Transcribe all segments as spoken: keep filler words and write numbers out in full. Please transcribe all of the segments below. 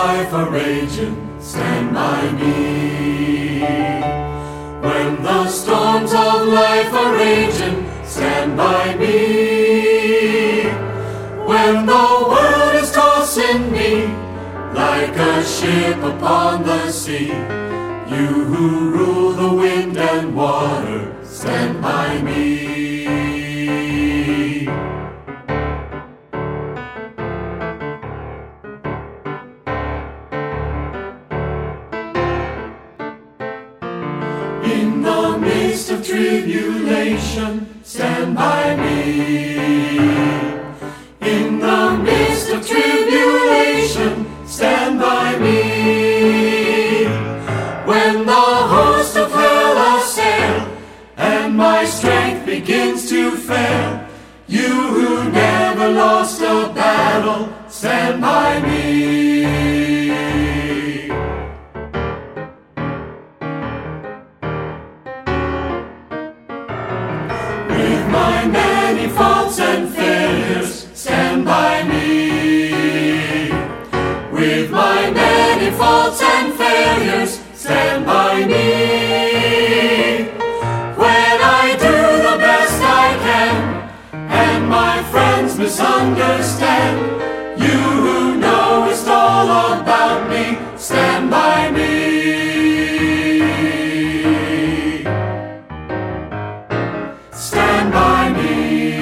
life are raging, stand by me. When the storms of life are raging, stand by me. When the world is tossing me like a ship upon the sea, you who rule the wind and water, stand by me. In the midst of tribulation, stand by me. In the midst of tribulation, stand by me. When the host of hell assail and my strength begins to fail, you who never lost a battle, stand by me. With my many faults and failures, stand by me. With my many faults and failures, stand by me. When I do the best I can, and my friends misunderstand, you who knowest all about me, stand by me. Stand by me.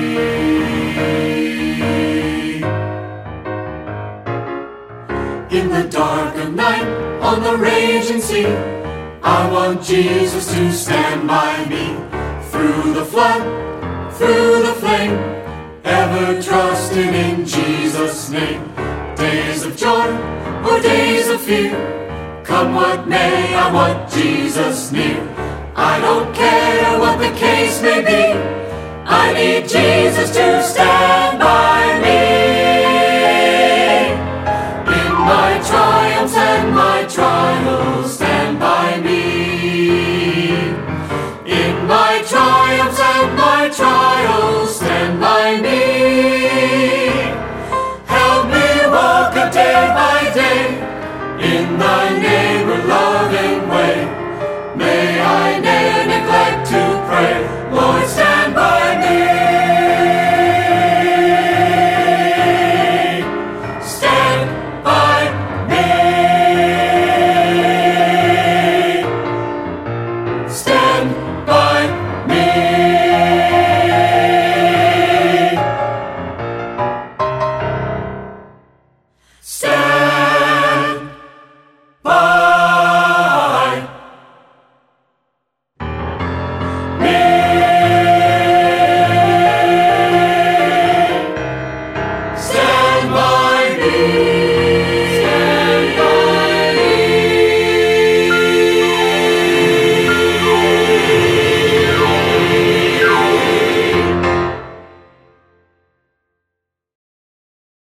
In the dark of night, on the raging sea, I want Jesus to stand by me. Through the flood, through the flame, ever trusting in Jesus' name. Days of joy or days of fear, come what may, I want Jesus near. I don't care what the case may be, I need Jesus to stand by